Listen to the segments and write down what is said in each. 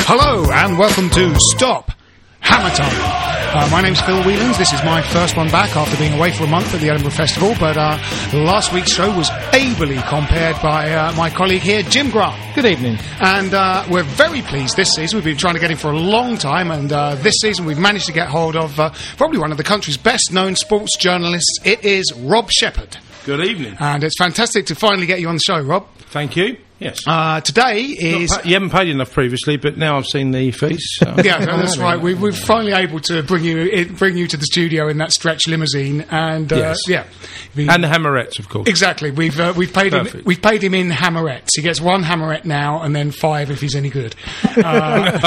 Hello and welcome to Stop Hammer Time. My name's Phil Whelans. This is my first one back after being away for a month at the Edinburgh Festival, but last week's show was ably compared by my colleague here, Jim Grant. Good evening. And we're very pleased this season. We've been trying to get him for a long time, and this season we've managed to get hold of probably one of the country's best-known sports journalists. It is Rob Shepherd. Good evening. And it's fantastic to finally get you on the show, Rob. Thank you. Yes. Today is... You haven't paid enough previously, but now I've seen the fees. So. Yeah, that's right. We're finally able to bring you to the studio in that stretch limousine, and yes. Yeah, and the Hammerettes, of course. Exactly. We've paid him. We've paid him in Hammerettes. He gets 1 Hammerette now, and then 5 if he's any good. I've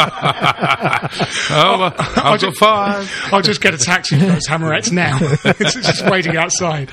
got 5. I'll just get a taxi for those Hammerettes now. It's just waiting outside.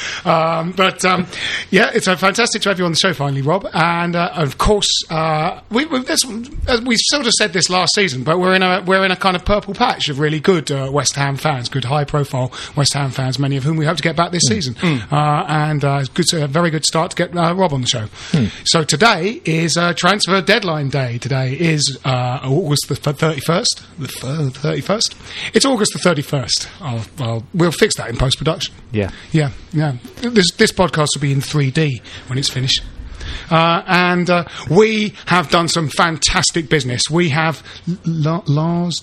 Yeah, it's fantastic to have you on the show finally, Rob. And of course, we sort of said this last season, but we're in a kind of purple patch of really good West Ham fans, good high-profile West Ham fans, many of whom we hope to get back this season. And it's a very good start to get Rob on the show. So today is transfer deadline day. Today is August the 31st. The 31st. It's August the 31st. We'll fix that in post-production. Yeah. This podcast will be in 3D when it's finished. And we have done some fantastic business. We have Lars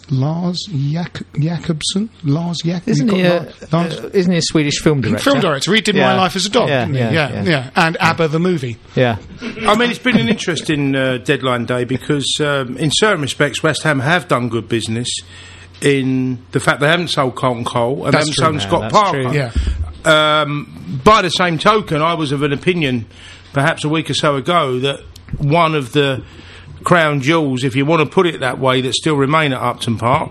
Jakobsen. Isn't he a Swedish film director? Film director. He did My Life as a Dog. Yeah. And ABBA the movie. Yeah. I mean, it's been an interesting deadline day because in certain respects West Ham have done good business in the fact they haven't sold Carlton Cole and they haven't sold Scott Parker. True, yeah. By the same token, I was of an opinion perhaps a week or so ago that one of the crown jewels, if you want to put it that way, that still remain at Upton Park,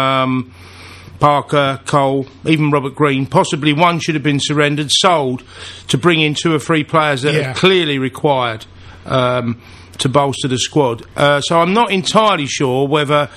Parker, Cole, even Robert Green, possibly one should have been surrendered, sold, to bring in 2 or 3 players that are clearly required to bolster the squad. So I'm not entirely sure whether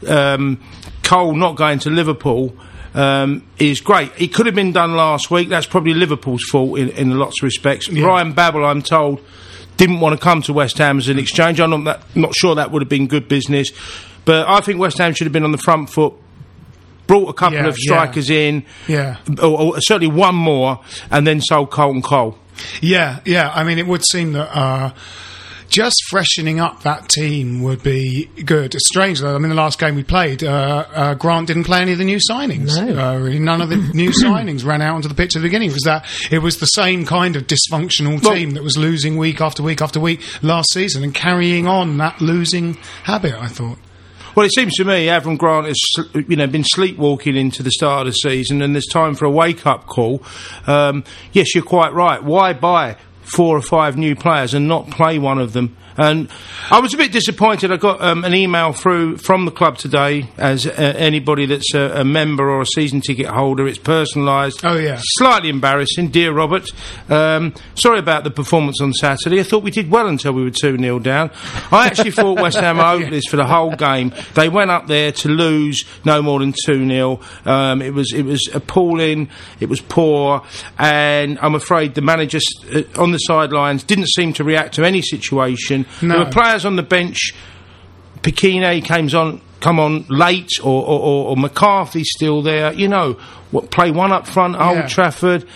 Cole not going to Liverpool is great. It could have been done last week. That's probably Liverpool's fault in lots of respects. Yeah. Ryan Babel, I'm told, didn't want to come to West Ham as an exchange. I'm not sure that would have been good business. But I think West Ham should have been on the front foot, brought a couple of strikers in, or certainly one more, and then sold Carlton Cole. Yeah. I mean, it would seem that... just freshening up that team would be good. It's strange, though. I mean, the last game we played, Grant didn't play any of the new signings. No. Really, none of the new signings ran out onto the pitch at the beginning. It was the same kind of dysfunctional team that was losing week after week after week last season and carrying on that losing habit, I thought. Well, it seems to me Avram Grant has, been sleepwalking into the start of the season, and there's time for a wake-up call. Yes, you're quite right. Why buy 4 or 5 new players and not play one of them? And I was a bit disappointed. I got an email through from the club today, as anybody that's a member or a season ticket holder, it's personalised. Oh, yeah. Slightly embarrassing. Dear Robert, sorry about the performance on Saturday. I thought we did well until we were 2-0 down. I actually thought West Ham were hopeless for the whole game. They went up there to lose no more than 2-0. It was appalling. It was poor. And I'm afraid the manager on the sidelines didn't seem to react to any situation. No. There were players on the bench. Pekine come on late, or McCarthy's still there. Play one up front, Old Trafford.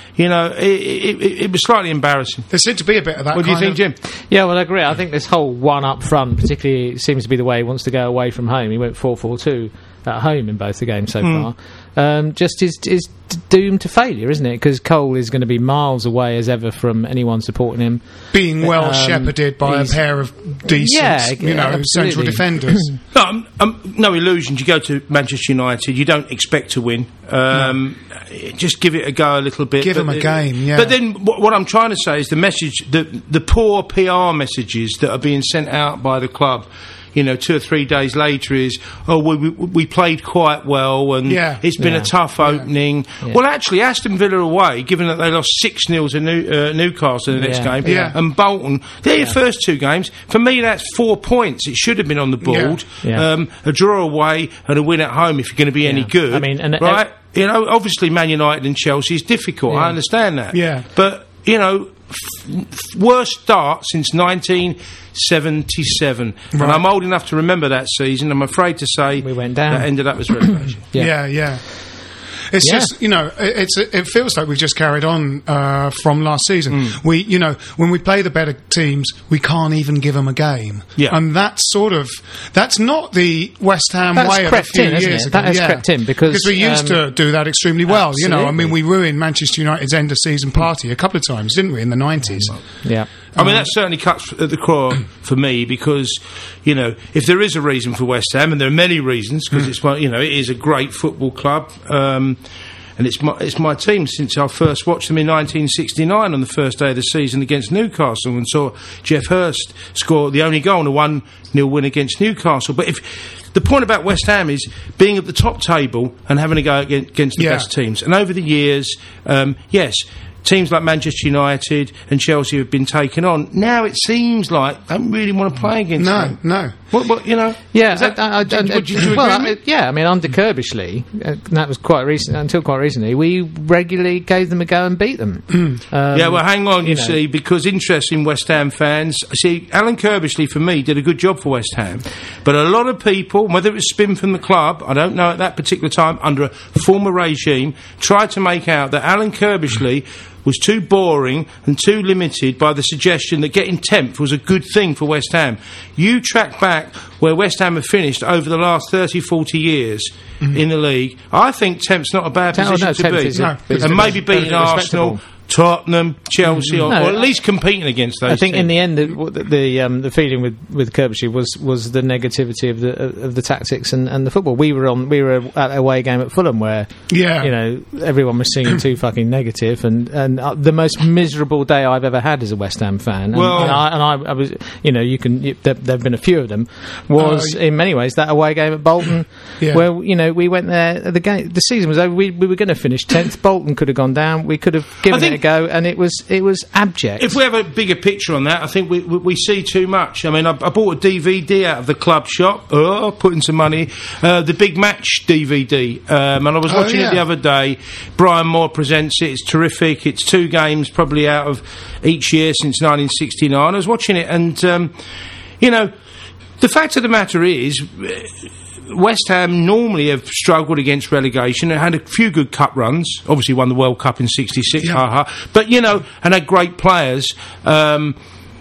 It was slightly embarrassing. There seemed to be a bit of that. What do you think, Jim? Yeah, well, I agree. I think this whole one up front, particularly, seems to be the way he wants to go away from home. He went 4-4-2 at home in both the games so far. Just is doomed to failure, isn't it? Because Cole is going to be miles away as ever from anyone supporting him. Being well shepherded by a pair of decent, central defenders. No illusions. You go to Manchester United, you don't expect to win. Just give it a go a little bit. Give them a game, yeah. But then what I'm trying to say is the message, the poor PR messages that are being sent out by the club, 2 or 3 days later is, we played quite well and it's been a tough opening. Yeah. Well, actually, Aston Villa away, given that they lost 6-0 to Newcastle in the next game, and Bolton, they're your first 2 games. For me, that's 4 points. It should have been on the board. Yeah. A draw away and a win at home if you're going to be any good. I mean, obviously Man United and Chelsea is difficult. I understand that. Yeah. But, worst start since 1977. Right. And I'm old enough to remember that season. I'm afraid to say we went down. That ended up as relegation. Yeah. It's just, it feels like we've just carried on from last season. When we play the better teams, we can't even give them a game. Yeah. And that's not the West Ham way of a few years ago. That has crept in because we used to do that extremely well. Absolutely. We ruined Manchester United's end of season party a couple of times, didn't we, in the 90s? Yeah. I mean, that certainly cuts at the core for me because, if there is a reason for West Ham, and there are many reasons, because it is a great football club, and it's my team since I first watched them in 1969 on the first day of the season against Newcastle and saw Jeff Hurst score the only goal in a 1-0 win against Newcastle. But the point about West Ham is being at the top table and having to go against the best teams. And over the years, yes, teams like Manchester United and Chelsea have been taken on. Now it seems like I don't really want to play against them. No. What Yeah, I mean, under Kerbishley, that was quite recent. Until quite recently, we regularly gave them a go and beat them. Hang on, you see, because interesting West Ham fans. See, Alan Kerbishley for me did a good job for West Ham, but a lot of people, whether it was spin from the club, I don't know at that particular time, under a former regime, tried to make out that Alan Kerbishley was too boring and too limited by the suggestion that getting 10th was a good thing for West Ham. You track back where West Ham have finished over the last 30, 40 years in the league. I think 10th's not a bad position to be. And maybe beating Arsenal, Tottenham, Chelsea, or at least competing against those. I think teams. in the end, the feeling with Kerbishley was the negativity of the tactics and the football. We were at a away game at Fulham where everyone was singing too fucking negative, and the most miserable day I've ever had as a West Ham fan. I was, there've been a few of them. Was in many ways that away game at Bolton, where we went there. The season was over. We were going to finish 10th. Bolton could have gone down. We could have given it a go, and it was abject. If we have a bigger picture on that, I think we see too much. I mean, I bought a DVD out of the club shop, putting some money, the Big Match DVD, and I was watching it the other day. Brian Moore presents it. It's terrific. It's 2 games probably out of each year since 1969. I was watching it, and the fact of the matter is, West Ham normally have struggled against relegation and had a few good cup runs. Obviously won the World Cup in '66, but and had great players. But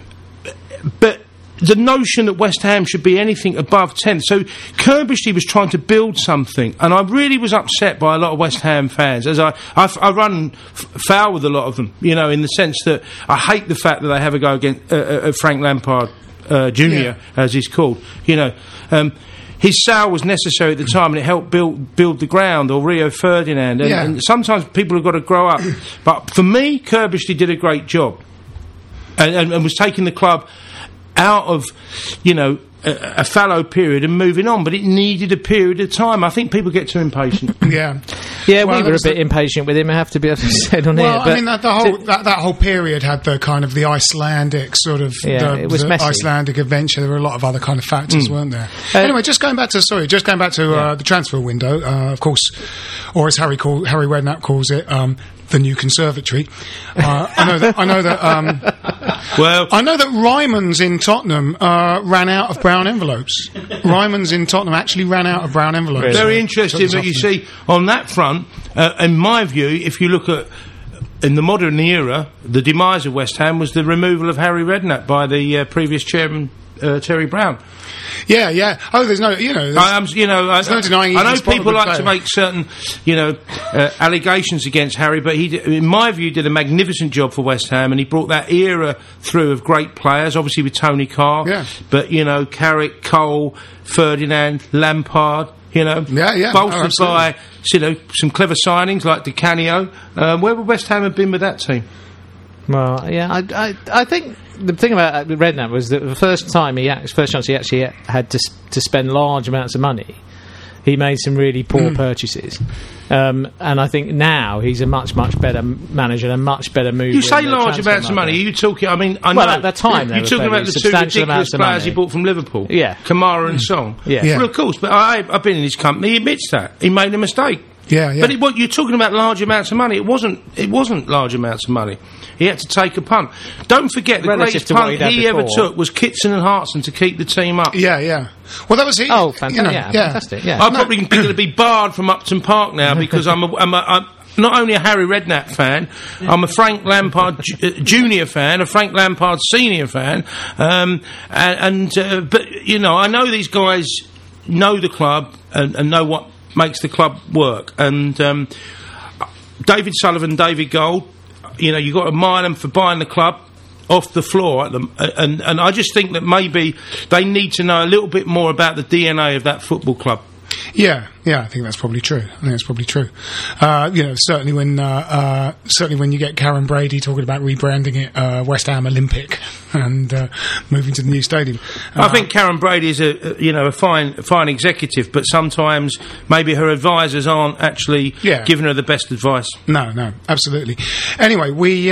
the notion that West Ham should be anything above 10th. So Kerbishley was trying to build something, and I really was upset by a lot of West Ham fans, as I run foul with a lot of them, in the sense that I hate the fact that they have a go against Frank Lampard Jr., as he's called. His sale was necessary at the time, and it helped build the ground, or Rio Ferdinand. And sometimes people have got to grow up. But for me, Kerbishley did a great job, and was taking the club out of, a fallow period and moving on. But it needed a period of time. I think people get too impatient. Yeah, we were a bit impatient with him, I have to be said on here. But I mean, that whole period had the kind of the Icelandic sort of the Icelandic adventure. There were a lot of other kind of factors, weren't there? Anyway, just going back to the transfer window, of course, or as Harry Redknapp calls it, the new conservatory. I know that Ryman's in Tottenham ran out of brown envelopes. Ryman's in Tottenham actually ran out of brown envelopes. Very interesting that you see on that front. In my view, if you look at in the modern era, the demise of West Ham was the removal of Harry Redknapp by the previous chairman Terry Brown. Yeah. Oh, there's no, there's no denying. I know people like to make certain, allegations against Harry, but he, in my view, did a magnificent job for West Ham, and he brought that era through of great players, obviously with Tony Carr, but Carrick, Cole, Ferdinand, Lampard. Bolstered by some clever signings like Di Canio. Where would West Ham have been with that team? Well, I think the thing about Redknapp was that the first chance he actually had to spend large amounts of money, he made some really poor purchases. And I think now he's a much, much better manager and a much better mover. You say large amounts of money. Are you talking? I mean, I know. Well, at that time, you're talking about the 2 ridiculous players he bought from Liverpool. Yeah, Kamara and Song. Yeah. Well, of course. But I've been in his company. He admits that he made a mistake. Yeah, yeah. But you're talking about large amounts of money. It wasn't large amounts of money. He had to take a punt. Don't forget, the greatest punt he ever took was Kitson and Hartson to keep the team up. Yeah, yeah. Well, that was he. Oh, fantastic! Fantastic. Yeah. I'm probably going to be barred from Upton Park now because I'm not only a Harry Redknapp fan, I'm a Frank Lampard Junior fan, a Frank Lampard Senior fan, but you know, I know these guys know the club and know what makes the club work. And David Sullivan, David Gold, you know, you've got to admire them for buying the club off the floor at them, and I just think that maybe they need to know a little bit more about the DNA of that football club. Yeah, I think that's probably true. You know, certainly when you get Karen Brady talking about rebranding it West Ham Olympic and moving to the new stadium. I think Karen Brady is a fine executive, but sometimes maybe her advisors aren't actually giving her the best advice. No, absolutely. Anyway, we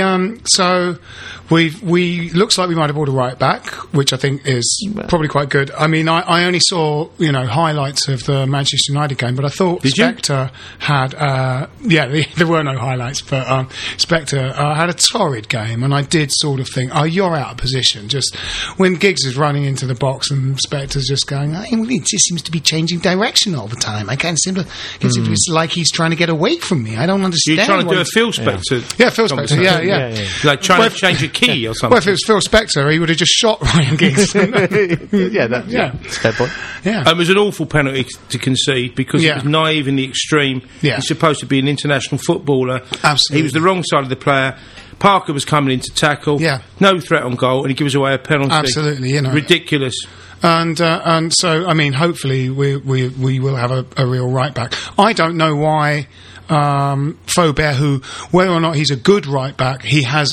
looks like we might have bought a right back, which I think is probably quite good. I mean, I only saw highlights of the Manchester United game, but I thought Spectre had there were no highlights, but Spectre had a torrid game, and I did sort of think, you're out of position. Just when Giggs is running into the box and Spectre's just going, it just seems to be changing direction all the time. I can't seem to. It's like he's trying to get away from me. I don't understand. You're trying to do a Phil Spectre. Yeah, Phil Spectre. Yeah. Like trying to change a key or something. Well, if it was Phil Spectre, he would have just shot Ryan Giggs. That's a fair point. Yeah. It was an awful penalty to concede because it was naive in the extreme. Yeah. He's supposed to be an international footballer. Absolutely. He was the wrong side of the player. Parker was coming in to tackle. Yeah. No threat on goal, and he gives away a penalty. Absolutely, ridiculous. And so, I mean, hopefully we will have a real right back. I don't know why Faubert, whether or not he's a good right back, he has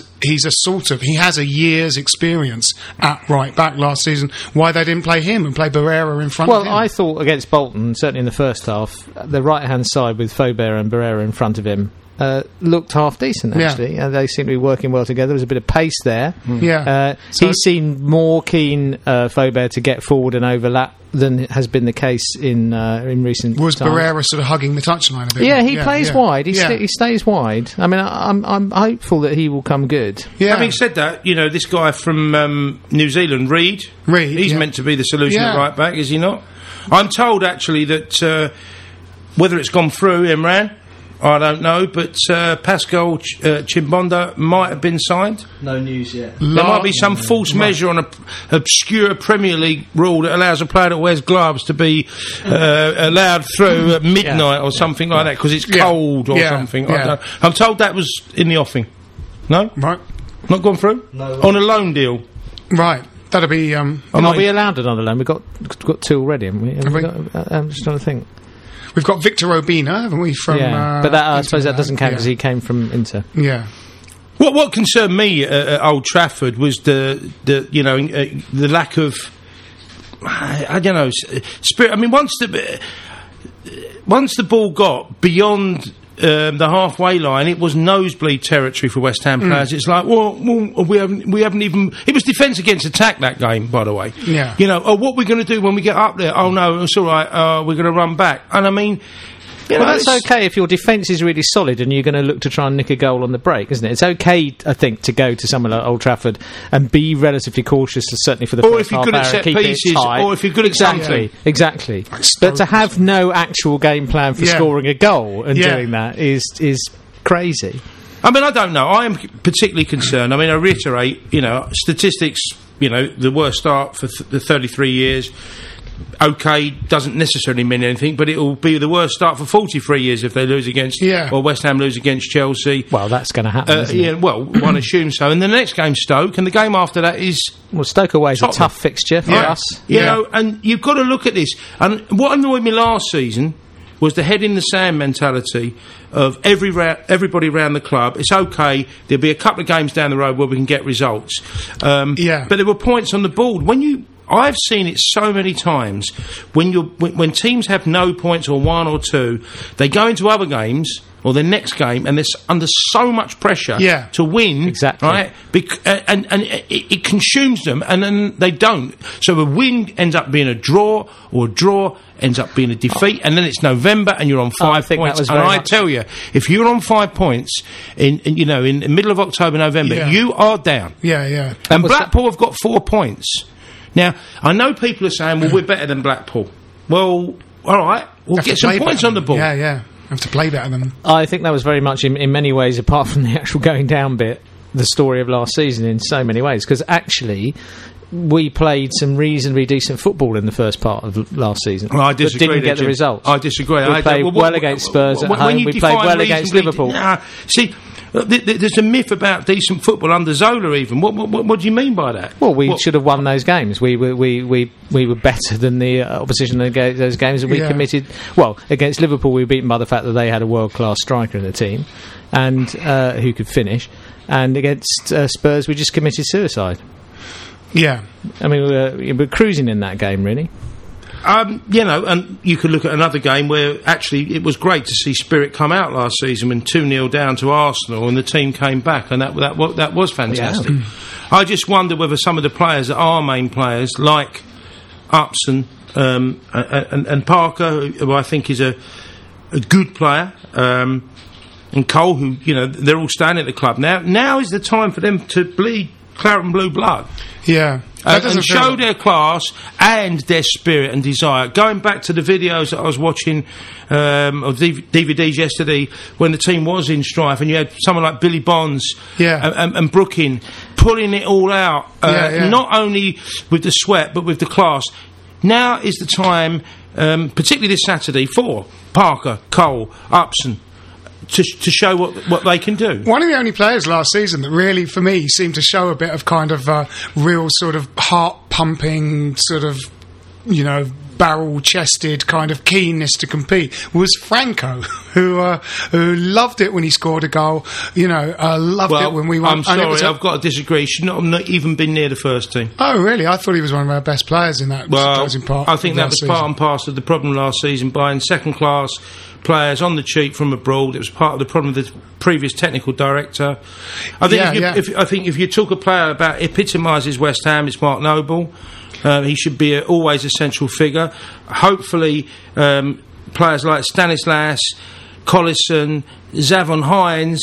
a year's experience at right back last season. Why they didn't play him and play Barrera in front of him? Well, I thought against Bolton, certainly in the first half, the right hand side with Faubert and Barrera in front of him looked half decent, actually. They seem to be working well together. There was a bit of pace there. He seemed more keen, Faubert, to get forward and overlap than has been the case in recent Was times. Barrera sort of hugging the touchline a bit? Yeah, he plays wide. He stays wide. I mean, I'm hopeful that he will come good. Yeah. Having said that, this guy from New Zealand, Reid, he's meant to be the solution at right back, is he not? I'm told, actually, that whether it's gone through, Imran, I don't know, but Pascal Chimbonda might have been signed. No news yet. There might be some false measure on an obscure Premier League rule that allows a player that wears gloves to be allowed through at midnight or something like that because it's cold or something. I don't know. I'm told that was in the offing. No? Right. Not gone through? No. On a loan deal? Right. That'll be... Are we allowed another loan? We've got two already, haven't we? I'm just trying to think. We've got Victor Obina, haven't we? From but that, I suppose that doesn't count because he came from Inter. Yeah. What concerned me at Old Trafford was the lack of, I don't know, spirit. I mean, once the ball got beyond the halfway line, it was nosebleed territory for West Ham players. It's like, we haven't even. It was defence against attack that game, by the way. Yeah. What we're going to do when we get up there? Oh no, it's all right. We're going to run back. And I mean. That's okay if your defence is really solid and you're going to look to try and nick a goal on the break, isn't it? It's okay, I think, to go to somewhere like Old Trafford and be relatively cautious, certainly for the first half hour. Or if you're good at set pieces, or if you're good at something. Exactly. But to have no actual game plan for scoring a goal and doing that is crazy. I mean, I don't know. I am particularly concerned. I mean, I reiterate, statistics, the worst start for the 33 years. Okay, doesn't necessarily mean anything, but it will be the worst start for 43 years if they lose against, or West Ham lose against Chelsea. Well, that's going to happen, isn't it? Well, one assumes so. And the next game's Stoke, and the game after that is... Well, Stoke away is a tough fixture for us. And you've got to look at this. And what annoyed me last season was the head in the sand mentality of everybody around the club. It's okay, there'll be a couple of games down the road where we can get results. But there were points on the board. I've seen it so many times when teams have no points or one or two, they go into other games or their next game, and they're under so much pressure to win. Exactly. Right? And it consumes them, and then they don't. So a win ends up being a draw, or a draw ends up being a defeat, and then it's November, and you're on 5 points. And I tell you, if you're on 5 points in the middle of October, November, you are down. Yeah. And Blackpool have got 4 points. Now, I know people are saying, well, we're better than Blackpool. Well, all right, we'll get some points on the board. Yeah. Have to play better than them. I think that was very much, in many ways, apart from the actual going down bit, the story of last season in so many ways. Because actually, we played some reasonably decent football in the first part of last season. Well, I disagree. But didn't get the results. I disagree. We played well against Spurs at home. We played well against Liverpool. See, there's a myth about decent football under Zola. Even what do you mean by that? Well, we should have won those games. We were better than the opposition in those games, and we committed. Well, against Liverpool, we were beaten by the fact that they had a world-class striker in the team, and who could finish. And against Spurs, we just committed suicide. Yeah, I mean, we were cruising in that game, really. And you could look at another game where actually it was great to see Spirit come out last season when 2-0 down to Arsenal, and the team came back, and that was fantastic. Yeah. I just wonder whether some of the players that are main players, like Upson and Parker, who I think is a good player, and Cole, who they're all staying at the club now. Now is the time for them to bleed claret and blue blood. Yeah. And show their class and their spirit and desire. Going back to the videos that I was watching, or DVDs yesterday, when the team was in strife, and you had someone like Billy Bonds and Brooking pulling it all out, not only with the sweat but with the class. Now is the time, particularly this Saturday, for Parker, Cole, Upson, to show what they can do. One of the only players last season that really, for me, seemed to show a bit of kind of real sort of heart-pumping, sort of, barrel-chested kind of keenness to compete was Franco, who loved it when he scored a goal. Loved it when we won. I'm sorry, I've got to disagree. He should not have even been near the first team. Oh, really? I thought he was one of our best players in that closing part. I think that was part and parcel of the problem last season, buying second-class players on the cheap from abroad. It was part of the problem of the previous technical director. I think if you talk a player that epitomises West Ham, it's Mark Noble. He should be always a central figure. Hopefully, players like Stanislas, Collison, Zavon Hines.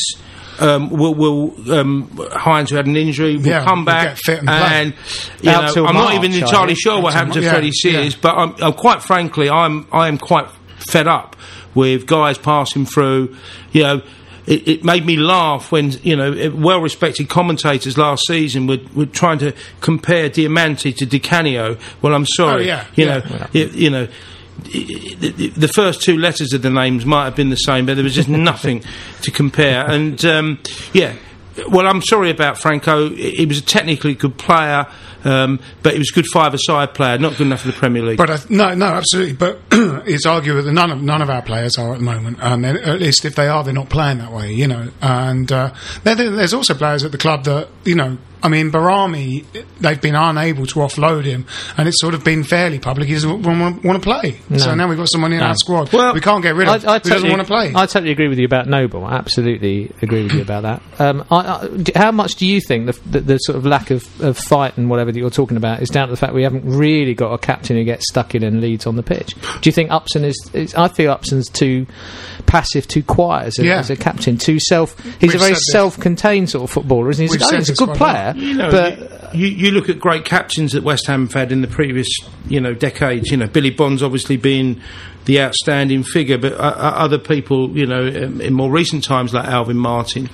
Hines, who had an injury, will come back, get fit and I'm not even entirely sure what happened to Freddie Sears, but I'm quite frankly, I am quite fed up with guys passing through. It made me laugh when well-respected commentators last season were trying to compare Diamante to Di Canio. Well, I'm sorry, the first two letters of the names might have been the same, but there was just nothing to compare. And well, I'm sorry about Franco. He was a technically good player, but he was a good five-a-side player, not good enough for the Premier League. But no, absolutely. But it's arguable that none of our players are at the moment, and at least if they are, they're not playing that way, And there's also players at the club that Barami, they've been unable to offload him, and it's sort of been fairly public. He doesn't want to play. No. So now we've got someone in our squad we can't get rid of who doesn't want to play. I totally agree with you about Noble. I absolutely agree with you about that. How much do you think the sort of lack of fight and whatever that you're talking about is down to the fact we haven't really got a captain who gets stuck in and leads on the pitch? Do you think Upson is I feel Upson's too passive, too quiet as a captain, too He's a very self-contained sort of footballer, isn't he? He's a good player. But you look at great captains that West Ham have had in the previous decades. Billy Bonds obviously being the outstanding figure, but other people in more recent times like Alvin Martin.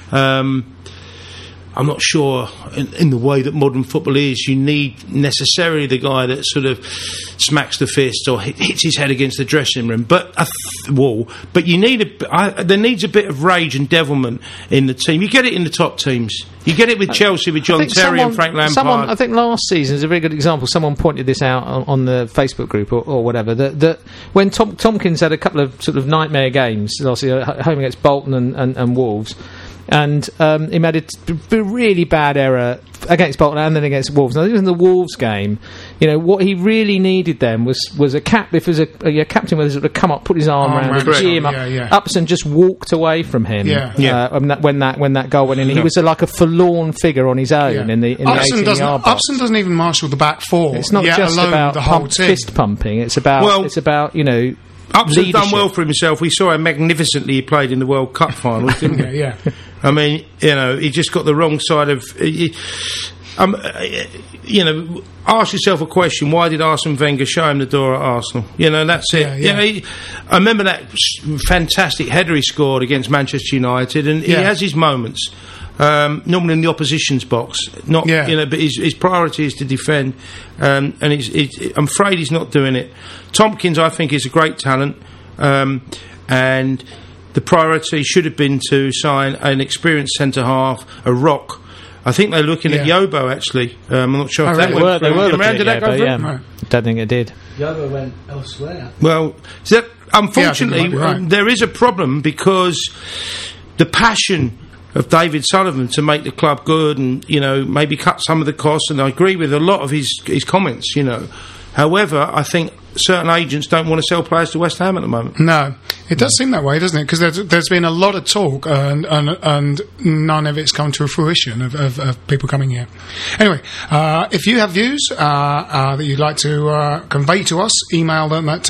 I'm not sure in the way that modern football is, you need necessarily the guy that sort of smacks the fist or hits his head against the dressing room, wall. But you need there needs a bit of rage and devilment in the team. You get it in the top teams. You get it with Chelsea, with John Terry and Frank Lampard. I think last season is a very good example. Someone pointed this out on the Facebook group or whatever, that when Tompkins had a couple of sort of nightmare games, obviously home against Bolton and Wolves, And he made a really bad error against Bolton and then against Wolves. Now, in the Wolves game, what he really needed then was a cap. If there's a captain who would have come up, put his arm around him, gee him up. Upson just walked away from him. When that goal went in, he was like a forlorn figure on his own in the 18-yard box. Upson doesn't even marshal the back four. It's not just about the whole fist pumping. It's about Upson's done well for himself. We saw how magnificently he played in the World Cup finals, didn't he? Yeah. I mean, he just got the wrong side of. Ask yourself a question: why did Arsene Wenger show him the door at Arsenal? That's it. Yeah. I remember that fantastic header he scored against Manchester United, and he has his moments. Normally in the opposition's box, but his priority is to defend, and I'm afraid he's not doing it. Tompkins, I think, is a great talent, and the priority should have been to sign an experienced centre half, a rock. I think they're looking at Yobo, actually. I'm not sure if that went. They were looking at Yobo, yeah. Don't think it did. Yobo went elsewhere. Well, unfortunately, there is a problem because the passion of David Sullivan to make the club good and maybe cut some of the costs, and I agree with a lot of his comments. However, I think certain agents don't want to sell players to West Ham at the moment. No, it does seem that way, doesn't it? Because there's been a lot of talk and none of it's come to fruition of people coming here. Anyway, if you have views that you'd like to convey to us, email them at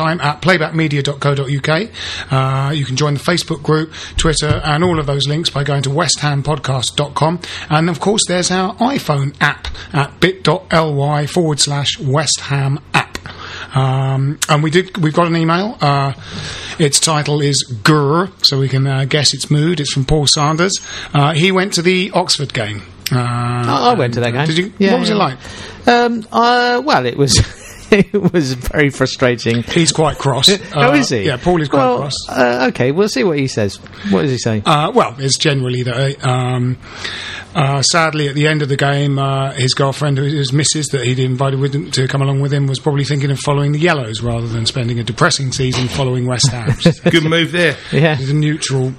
hammertime@playbackmedia.co.uk. You can join the Facebook group, Twitter, and all of those links by going to westhampodcast.com. And of course, there's our iPhone app at bit.ly/West Ham app. And we've got an email. Its title is Grr, so we can guess its mood. It's from Paul Sanders. He went to the Oxford game. I went to that game. Did you? Yeah, what was it like? Well, it was. It was very frustrating. He's quite cross. Oh, is he? Yeah, Paul is quite cross. Okay, we'll see what he says. What does he say? Well, it's generally that. Sadly, at the end of the game, his girlfriend, his missus, that he'd invited with him to come along with him, was probably thinking of following the Yellows rather than spending a depressing season following West Ham. Good move there. Yeah, he's a neutral,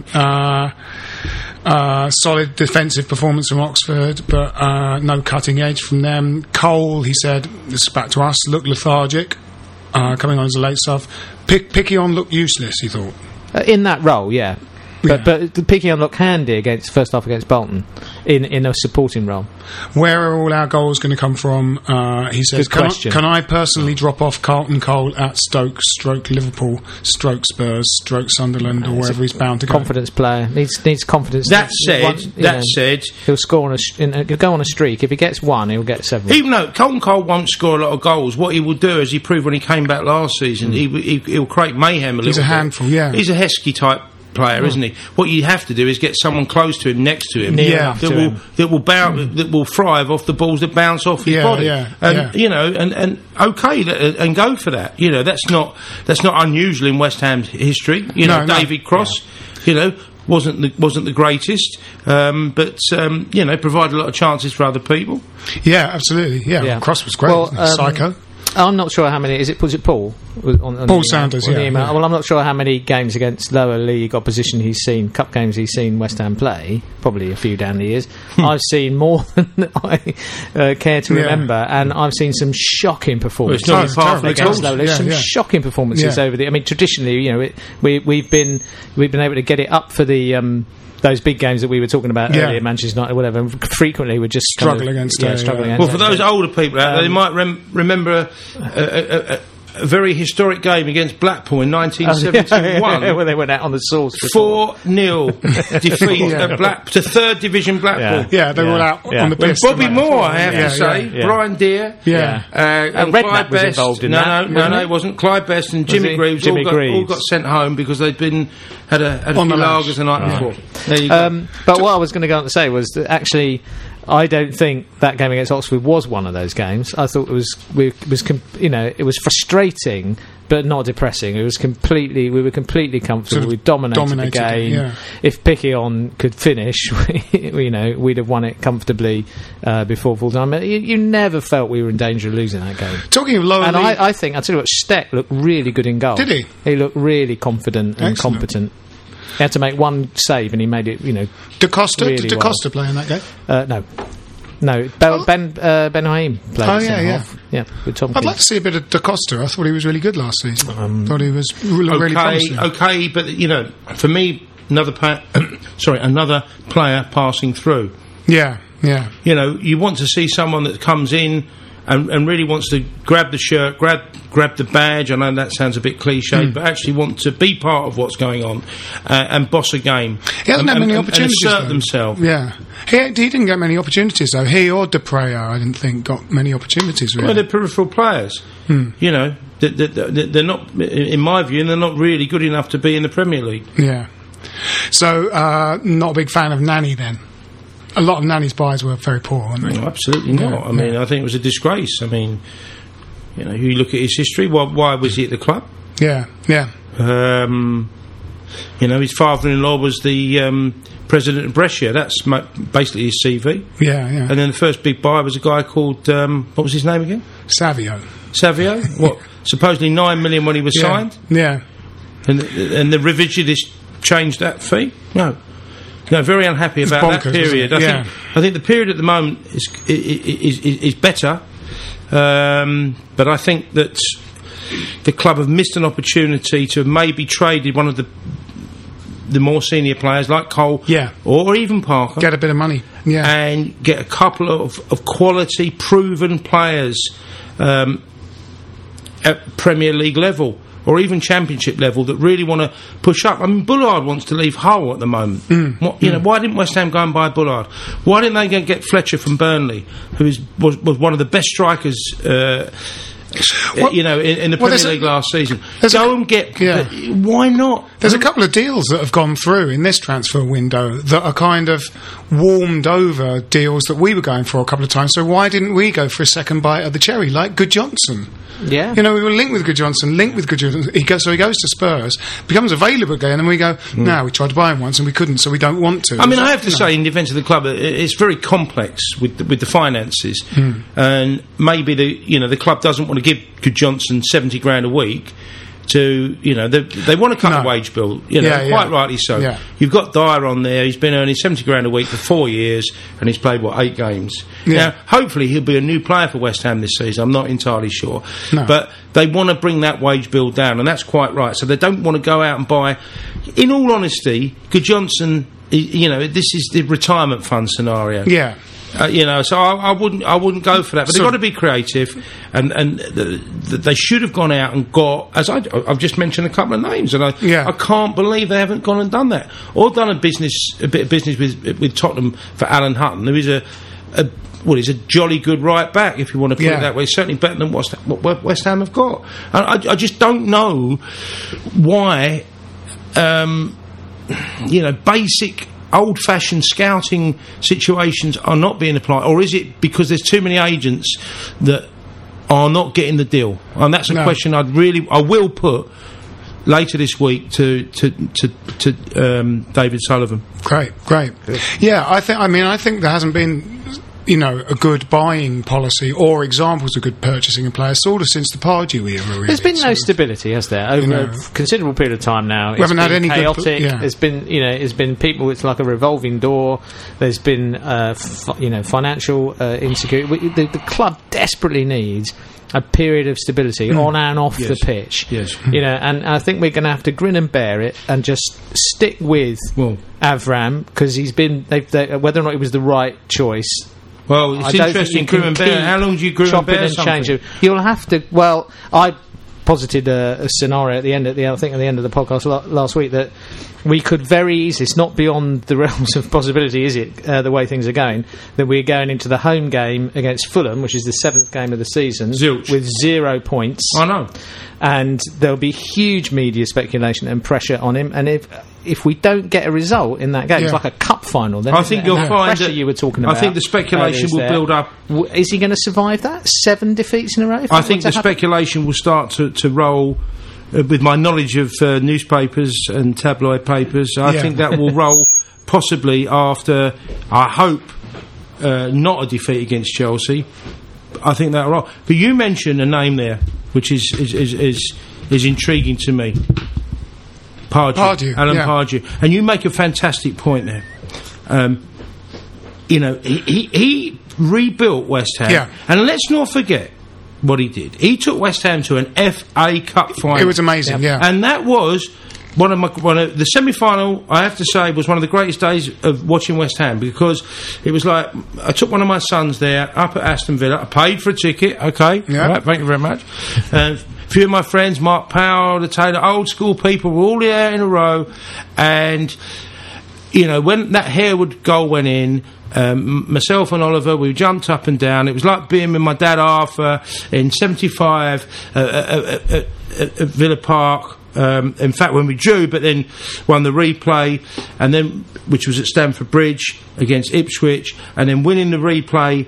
solid defensive performance from Oxford, but no cutting edge from them. Cole, he said, this is back to us, looked lethargic, coming on as a late sub. Picquion looked useless, he thought. In that role, yeah. But Picquion looked handy first half against Bolton in a supporting role. Where are all our goals going to come from? He says, can I personally drop off Carlton Cole at Stoke, Liverpool, Spurs, Sunderland, or wherever he's bound to go? Confidence player. Needs confidence. That said, he'll score he'll go on a streak. If he gets one, he'll get several. Even though Carlton Cole won't score a lot of goals, what he will do, as he proved when he came back last season, he'll create mayhem a little bit. He's a handful, yeah. He's a Heskey type player, isn't he? What you have to do is get someone close to him, next to him, that will thrive off the balls that bounce off his body, and go for that. That's not unusual in West Ham's history. David Cross, wasn't the greatest, but provided a lot of chances for other people. Yeah, absolutely. Yeah. Cross was great. Psycho. I'm not sure how many. Was it Paul? On Paul Sanders, the email. Well, I'm not sure how many games against lower league opposition he's seen, cup games he's seen West Ham play. Probably a few down the years. I've seen more than I care to remember, and I've seen some shocking performances. Shocking performances over the. I mean, traditionally, we've been able to get it up for the. Those big games that we were talking about earlier, Manchester United, whatever, and frequently we're just struggling against. Well, for those older people out there, they might remember a very historic game against Blackpool in 1971. Where they went out on the sauce. 4-0 defeat to third division Blackpool. Yeah, they were all out on the piss. Bobby Moore, I have to say, Brian Deere, and Clyde was Best. Involved in that. No, it wasn't. Clyde Best and Jimmy Greaves all got sent home because they'd had a few lagers the night before. There you go. But what I was going to go on to say was that actually, I don't think that game against Oxford was one of those games. I thought it was frustrating, but not depressing. We were completely comfortable. We dominated the game. Yeah. If Picquion could finish, we'd have won it comfortably before full time. You never felt we were in danger of losing that game. Talking of lower league, I think I'll tell you what, Steck looked really good in goal. Did he? He looked really confident and competent. He had to make one save, and he made it. Da Costa, really did Da Costa play in that game? No. Ben Haim played. Oh yeah. With Tom. I'd like to see a bit of Da Costa. I thought he was really good last season. Thought he was really promising. Okay, but for me, another player passing through. Yeah. You want to see someone that comes in and really wants to grab the shirt, grab the badge. I know that sounds a bit cliched, but actually want to be part of what's going on and boss a game. He hasn't had many opportunities. And assert themselves. Yeah. He didn't get many opportunities, though. He or De Prayer, I didn't think, got many opportunities, really. Well, they're peripheral players. They're not, in my view, they're not really good enough to be in the Premier League. Yeah. So, not a big fan of Nani, then? A lot of Nani's buys were very poor, weren't they? No, absolutely not. I mean, I think it was a disgrace. I mean, you look at his history. Why was he at the club? Yeah. His father-in-law was the president of Brescia. That's basically his CV. Yeah. And then the first big buy was a guy called what was his name again? Savio. What? Supposedly 9 million when he was signed. Yeah. And the revisionist changed that fee. No, very unhappy about that period. I think the period at the moment is better, but I think that the club have missed an opportunity to have maybe traded one of the more senior players like Cole, or even Parker, get a bit of money, and get a couple of quality, proven players at Premier League level. Or even Championship level that really want to push up. I mean, Bullard wants to leave Hull at the moment. Why didn't West Ham go and buy Bullard? Why didn't they go and get Fletcher from Burnley, who was one of the best strikers, in the Premier League last season? Why not? There's a couple of deals that have gone through in this transfer window that are kind of warmed over deals that we were going for a couple of times. So why didn't we go for a second bite of the cherry, like Good Johnson? Yeah. We were linked with Good Johnson. He goes to Spurs, becomes available again, and we go, no, we tried to buy him once and we couldn't, so we don't want to. I mean, I have to say, in defence of the club, it's very complex with the finances, and maybe the club doesn't want to give Good Johnson 70 grand a week. They want to cut the wage bill, quite rightly so. Yeah. You've got Dyer on there. He's been earning 70 grand a week for 4 years, and he's played 8 games. Yeah. Now, hopefully, he'll be a new player for West Ham this season. I'm not entirely sure, no. But they want to bring that wage bill down, and that's quite right. So they don't want to go out and buy. In all honesty, Good Johnson, this is the retirement fund scenario. Yeah. So I wouldn't go for that. But they've got to be creative, and they should have gone out and got, as I've just mentioned a couple of names, and I can't believe they haven't gone and done that, or done a bit of business with Tottenham for Alan Hutton, who is he's a jolly good right back, if you want to put it that way. Certainly better than what West Ham have got. And I just don't know why, basic old-fashioned scouting situations are not being applied, or is it because there's too many agents that are not getting the deal? And that's a question I will put later this week to David Sullivan. Great. Yeah, I think there hasn't been a good buying policy or examples of good purchasing of players sort of since the Pardew era, really. There's been no stability, has there, over a considerable period of time now. We haven't had any chaotic. Good, There's been, it's been people. It's like a revolving door. There's been, financial insecurity. The club desperately needs a period of stability on and off the pitch. Yes. And I think we're going to have to grin and bear it and just stick with Avram, because he's been. Whether or not it was the right choice. Well, it's interesting. How long do you groom and bear something? You'll have to. Well, I posited a scenario at the end of the podcast last week that we could very easily. It's not beyond the realms of possibility, is it? The way things are going, that we're going into the home game against Fulham, which is the 7th game of the season, with 0 points. I know. And there'll be huge media speculation and pressure on him. And if we don't get a result in that game, it's like a cup final. Then I think you'll find that you were talking about. I think the speculation will build up. Is he going to survive that? 7 defeats in a row? I think the speculation will start to roll. With my knowledge of newspapers and tabloid papers, I think that will roll possibly after, I hope, not a defeat against Chelsea. I think that'll roll. But you mentioned a name there, which is intriguing to me. Pardew, Alan yeah. Pardew. And you make a fantastic point there. You know, he rebuilt West Ham. Yeah. And let's not forget what he did. He took West Ham to an FA Cup final. It was amazing, yeah. And that was one of the semi-final, I have to say, was one of the greatest days of watching West Ham, because it was like, I took one of my sons there up at Aston Villa. I paid for a ticket. Okay, Yeah. all right, thank you very much. A few of my friends, Mark Powell, the Taylor, old school people, were all there in a row. And you know, when that Harewood goal went in, myself and Oliver, we jumped up and down. It was like being with my dad Arthur in '75 at Villa Park. In fact, when we drew, but then won the replay, and then which was at Stamford Bridge against Ipswich, and then winning the replay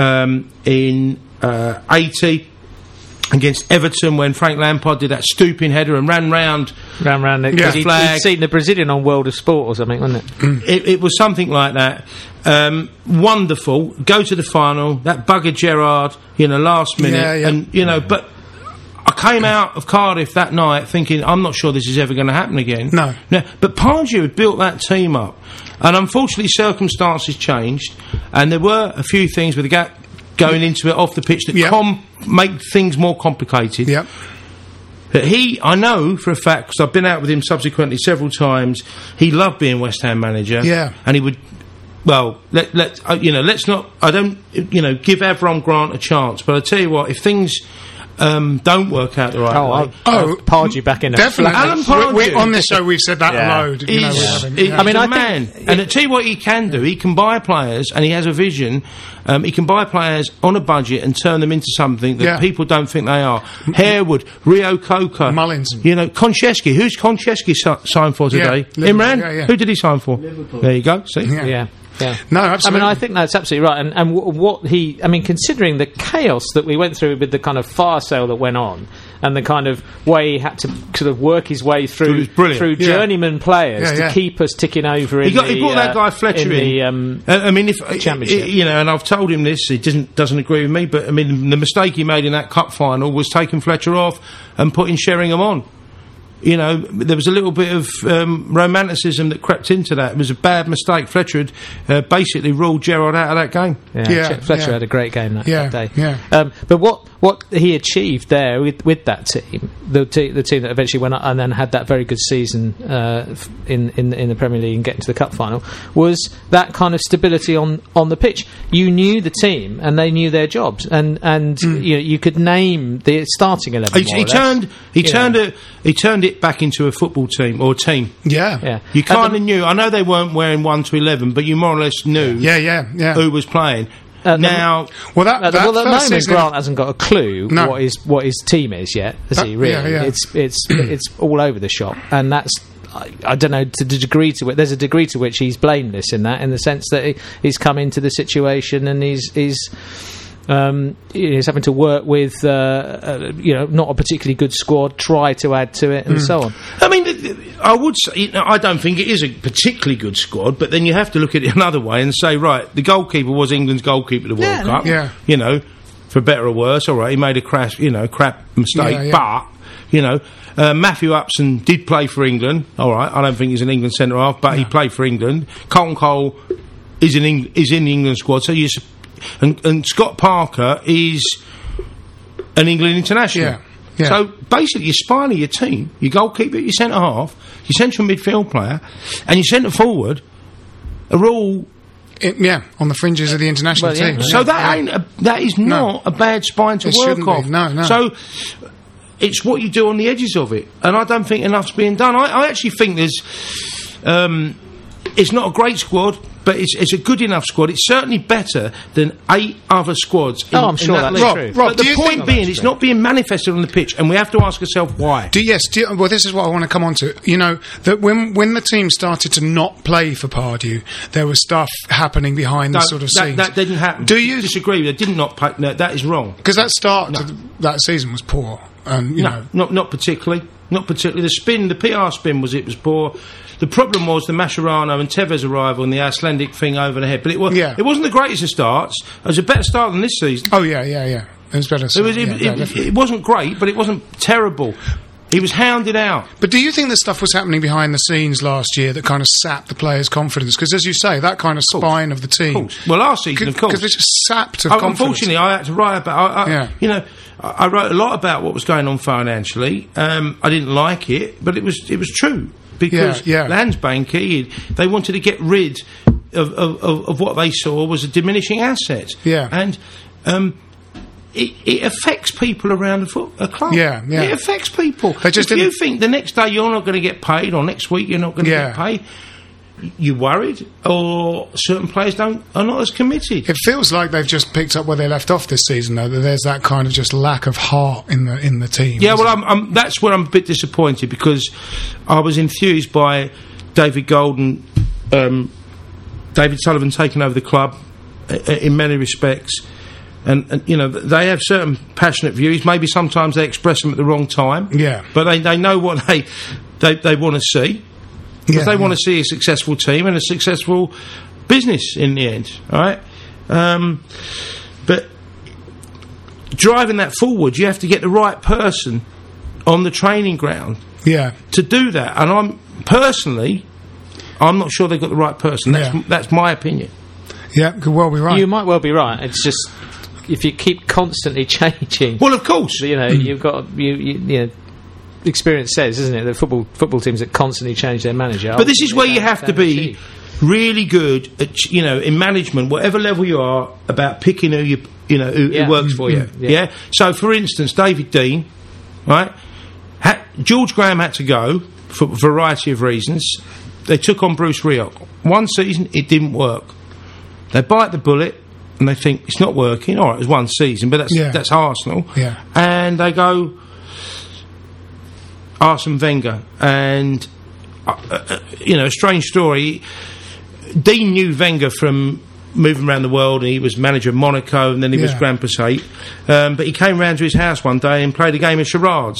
in '80 against Everton when Frank Lampard did that stooping header and ran round the flag. He'd seen the Brazilian on World of Sport or something, wasn't it? It was something like that. Wonderful. Go to the final. That bugger Gerrard, last minute, and but. I came out of Cardiff that night thinking, I'm not sure this is ever going to happen again. No. But Pardew had built that team up. And unfortunately, circumstances changed. And there were a few things with the gap going into it off the pitch that make things more complicated. Yep. But I know for a fact, because I've been out with him subsequently several times, he loved being West Ham manager. Yeah. And he would... Well, let's not... I don't, give Avram Grant a chance. But I tell you what, if things... don't work out the right way. Pardew back in. Definitely. Alan Pardew. On this show, we've said that a load. He's a man. And I tell you what he can do. He can buy players, and he has a vision. He can buy players on a budget and turn them into something that people don't think they are. Harewood, Rio Coca, Mullins. Konchesky. Who's Konchesky signed for today? Imran? Yeah. Who did he sign for? Liverpool. There you go. See? Yeah. No, absolutely. I think that's absolutely right. And what he... considering the chaos that we went through with the kind of fire sale that went on, and the kind of way he had to sort of work his way through journeyman players to keep us ticking over he brought that guy Fletcher in. If Championship. And I've told him this, he doesn't agree with me, but the mistake he made in that cup final was taking Fletcher off and putting Sheringham on. There was a little bit of romanticism that crept into that. It was a bad mistake. Fletcher had basically ruled Gerrard out of that game. Fletcher had a great game that day. Yeah. But what he achieved there with that team, the team that eventually went up and then had that very good season in the Premier League and getting to the cup final, was that kind of stability on the pitch. You knew the team and they knew their jobs, and you could name the starting 11. He turned it back into a football team or a team. Yeah. You kind of knew. I know they weren't wearing 1 to 11, but you more or less knew. Who was playing. At the moment, Grant hasn't got a clue what his team is yet, has he? Really, it's all over the shop, and that's. I don't know to the degree to which there's a degree to which he's blameless in the sense that he's come into the situation and he's having to work with not a particularly good squad, try to add to it and so on. I would say I don't think it is a particularly good squad, but then you have to look at it another way and say, right, the goalkeeper was England's goalkeeper at the World Cup. Yeah. For better or worse, all right, he made a crap mistake, but Matthew Upson did play for England. All right, I don't think he's an England centre half, but he played for England. Colin Cole is in the England squad, so and Scott Parker is an England international. Yeah. So basically, your spine of your team, your goalkeeper, your centre half, your central midfield player, and your centre forward are all on the fringes of the international team. So that is not a bad spine to work off. No. So it's what you do on the edges of it, and I don't think enough's being done. I actually think there's. It's not a great squad, but it's a good enough squad. It's certainly better than 8 other squads. I'm sure that's true. Rob, the point being, it's not being manifested on the pitch, and we have to ask ourselves why. Well, this is what I want to come on to. That when the team started to not play for Pardew, there was stuff happening behind the sort of scenes. That didn't happen. Do you disagree? They did not play. No, that is wrong. Because that start to that season was poor. Not particularly. Not particularly. The PR spin was poor. The problem was the Mascherano and Tevez arrival and the Icelandic thing over the head. But it wasn't the greatest of starts. It was a better start than this season. Oh, yeah. It was better. It wasn't great, but it wasn't terrible. He was hounded out. But do you think the stuff was happening behind the scenes last year that kind of sapped the players' confidence? Because, as you say, that kind of spine of the team. Well, last season, of course. Because it's just sapped of confidence. Unfortunately, I had to write about... I wrote a lot about what was going on financially. I didn't like it, but it was true. Because Landsbanki, they wanted to get rid of what they saw was a diminishing asset. Yeah. And it affects people around a club. Yeah. It affects people. If you think the next day you're not going to get paid, or next week you're not going to get paid, you worried, or certain players are not as committed. It feels like they've just picked up where they left off this season, though. That there's that kind of just lack of heart in the team. Yeah, well, that's where I'm a bit disappointed, because I was enthused by David Golden, David Sullivan taking over the club in many respects. And they have certain passionate views. Maybe sometimes they express them at the wrong time. Yeah. But they know what they want to see. Because they want to see a successful team and a successful business in the end. All right? But driving that forward, you have to get the right person on the training ground to do that. And I'm not sure they've got the right person. That's my opinion. Yeah, could well be right. You might well be right. It's just, if you keep constantly changing... Well, of course. You've got... experience says, isn't it, that football teams that constantly change their manager. But this is where you have to be really good at, in management, whatever level you are, about picking who works for you. Yeah. So, for instance, David Dean, right? George Graham had to go for a variety of reasons. They took on Bruce Rioch. One season, it didn't work. They bite the bullet and they think it's not working. All right, it was one season, but that's Arsenal. Yeah. And they go Arsene Wenger, and a strange story. Dean knew Wenger from moving around the world, and he was manager of Monaco, and then he was Grand Passate. But he came round to his house one day and played a game of charades,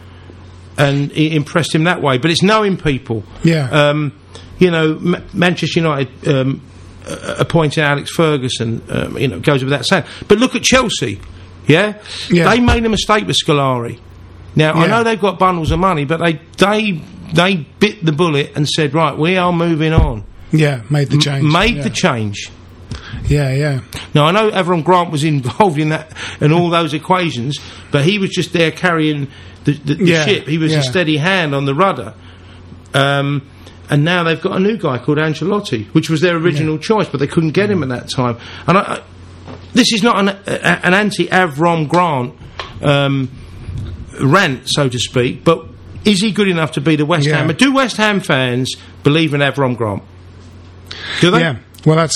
and it impressed him that way. But it's knowing people. Yeah. Manchester United appointed Alex Ferguson. Goes without saying. But look at Chelsea. Yeah. They made a mistake with Scolari. Now, I know they've got bundles of money, but they bit the bullet and said, right, we are moving on. Yeah, made the change. The change. Yeah. Now, I know Avram Grant was involved in that and all those equations, but he was just there carrying the ship. He was a steady hand on the rudder. And now they've got a new guy called Ancelotti, which was their original choice, but they couldn't get him at that time. And this is not an anti-Avram Grant rant, so to speak, but is he good enough to be the West Ham? Do West Ham fans believe in Avram Grant? Do they? Yeah. Well, that's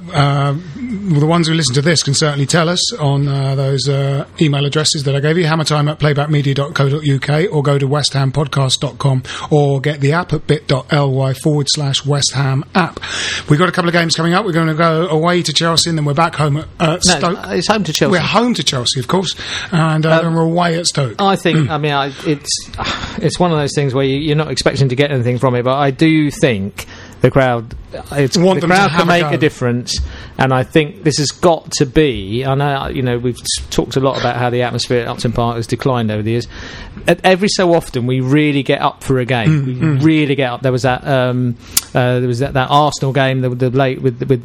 the ones who listen to this can certainly tell us on those email addresses that I gave you, hammertime@playbackmedia.co.uk, or go to westhampodcast.com, or get the app at bit.ly/West Ham app. We've got a couple of games coming up. We're going to go away to Chelsea, and then we're back home at Stoke. No, it's home to Chelsea. We're home to Chelsea, of course, and then we're away at Stoke. I think, it's one of those things where you're not expecting to get anything from it, but I do think the crowd can make a difference, and I think this has got to be. I know, we've talked a lot about how the atmosphere at Upton Park has declined over the years. Every so often, we really get up for a game. We really get up. There was that that Arsenal game, the late with the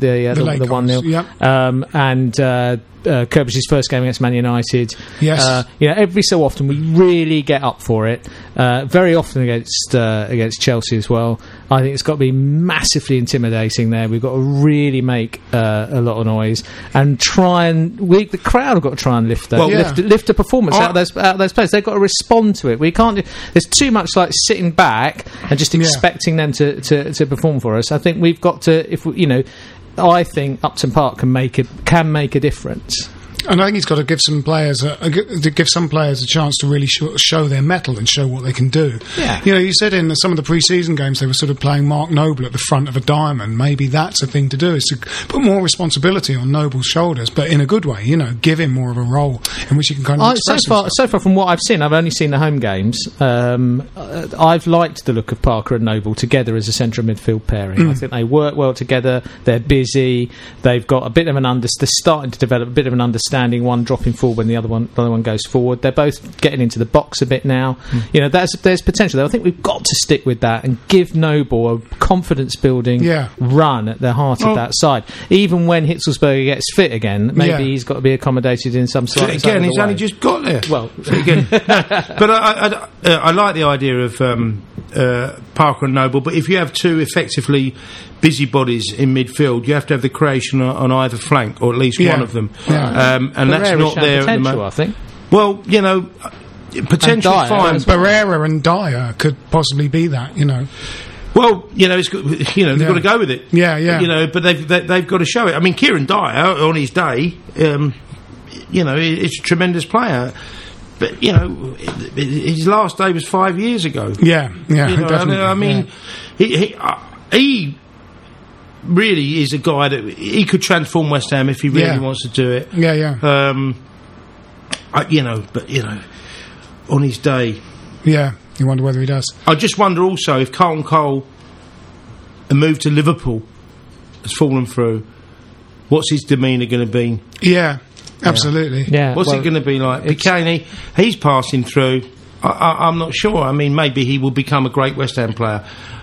1-0, and Kirby's first game against Man United. Yes. Every so often we really get up for it. Very often against Chelsea as well. I think it's got to be massively intimidating there. We've got to really make a lot of noise and the crowd have got to try and lift the performance out of those players. They've got to respond to it. We can't. There's too much like sitting back and just expecting them to perform for us. I think we've got to. I think Upton Park can make a difference. And I think he's got to give some players a chance to really show their mettle and show what they can do. Yeah. You said in some of the pre-season games they were sort of playing Mark Noble at the front of a diamond. Maybe that's a thing to do, is to put more responsibility on Noble's shoulders, but in a good way. Give him more of a role in which he can kind of express himself. So far from what I've seen, I've only seen the home games. I've liked the look of Parker and Noble together as a central midfield pairing. I think they work well together. They're busy. They've got a bit of they're starting to develop a bit of an understanding standing, one dropping forward when the other one goes forward. They're both getting into the box a bit now. You know, there's potential there. I think we've got to stick with that and give Noble a confidence-building run at the heart of that side. Even when Hitzelsberger gets fit again, maybe he's got to be accommodated in some sort of again, he's way. only just got there. Well, again, but I like the idea of Parker and Noble. But if you have two effectively busybodies in midfield, you have to have the creation on either flank, or at least one of them. And that's not there at the moment, I think. Well, you know, potential fine. Barrera and Dyer could possibly be that, you know. Well, you know, it's you know, they've got to go with it. Yeah. You know, but they've got to show it. I mean, Kieran Dyer on his day, you know, it's a tremendous player. But you know, his last day was 5 years ago. Yeah, you know, definitely. I mean, he really is a guy that he could transform West Ham if he really wants to do it. Yeah. You know, but you know, on his day, you wonder whether he does. I just wonder also if Carlton Cole, a move to Liverpool, has fallen through. What's his demeanour going to be? Yeah. Absolutely. Yeah. What's it going to be like? Bikani, he's passing through. I'm not sure. I mean, maybe he will become a great West Ham player.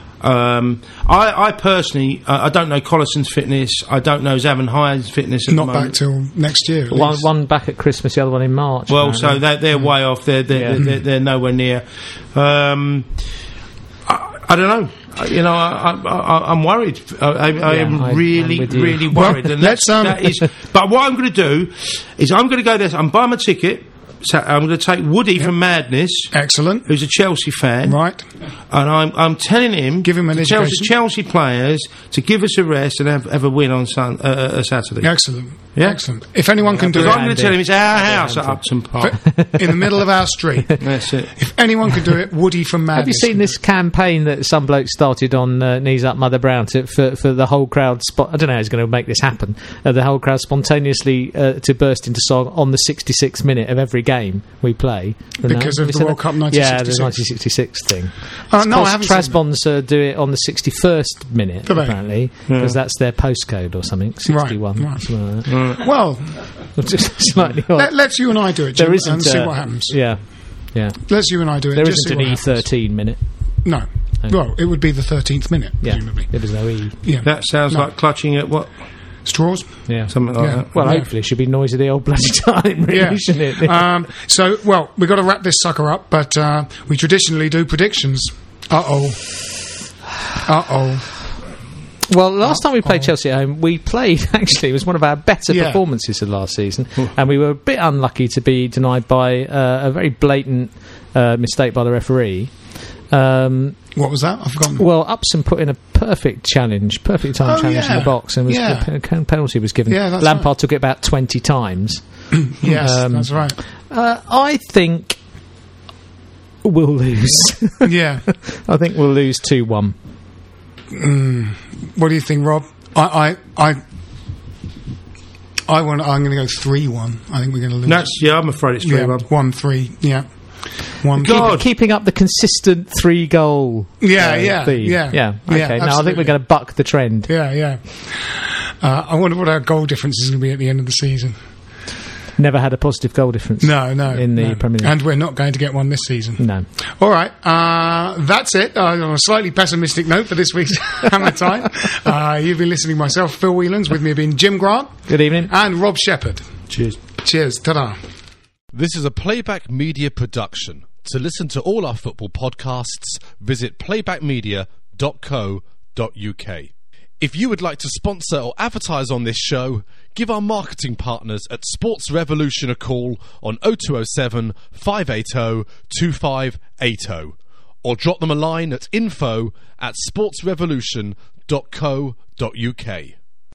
I personally, I don't know Collison's fitness. I don't know Zavon Hyde's fitness. Not back till next year. One back at Christmas, the other one in March. Well, so they're way off. They're nowhere near. I don't know. You know, I'm worried. I am really worried. And that is. But what I'm going to do is I'm going to go there. I'm buying my ticket. So I'm going to take Woody from Madness. Excellent. Who's a Chelsea fan. Right. And I'm telling him, give him an education. Chelsea players to give us a rest and have a win on Saturday. Excellent. Yeah? Excellent. If anyone can do it, I'm going to tell him it's our house at Upton Park. In the middle of our street. That's it. If anyone can do it, Woody from Madness. Have you seen this campaign that some bloke started on Knees Up Mother Brown for the whole crowd? I don't know how he's going to make this happen. The whole crowd spontaneously to burst into song on the 66th minute of every game we play. Because of the World Cup 1966. Yeah, the 1966 thing. No, I haven't Trasbons do it on the 61st minute, apparently, because that's their postcode or something, 61. Right. Something like that. Well, slightly odd. Let's you and I do it, Jim, and see what happens. Yeah. Let's you and I do it. There just isn't an E13 minute. No. Well, it would be the 13th minute, presumably. There is no E. Yeah. That sounds like clutching at what? Straws? Yeah. Something like that. Well, hopefully it should be noisy the old bloody time, really, shouldn't it? So, well, we've got to wrap this sucker up, but we traditionally do predictions. Uh-oh. Well, last time we played Chelsea at home, we played, actually, it was one of our better performances of last season, and we were a bit unlucky to be denied by a very blatant mistake by the referee. What was that? I've forgotten. Well, Upson put in a perfect time challenge in the box, and the penalty was given. Yeah, Lampard took it about 20 times. Yes, that's right. I think we'll lose. Yeah. I think we'll lose 2-1. What do you think, Rob? I'm going to go 3-1. I think we're going to lose. I'm afraid it's 3-1. 1-3. Yeah. Keeping up the consistent 3-goal. theme. Okay. No, I think we're going to buck the trend. Yeah. I wonder what our goal difference is going to be at the end of the season. Never had a positive goal difference. No. In the Premier League. And we're not going to get one this season. No. All right. That's it. On a slightly pessimistic note for this week's Hammer Time. You've been listening to myself, Phil Whelans. With me have been Jim Grant. Good evening. And Rob Shepherd. Cheers. Ta-da. This is a Playback Media production. To listen to all our football podcasts, visit playbackmedia.co.uk. If you would like to sponsor or advertise on this show, give our marketing partners at Sports Revolution a call on 0207 580 2580 or drop them a line at info@sportsrevolution.co.uk.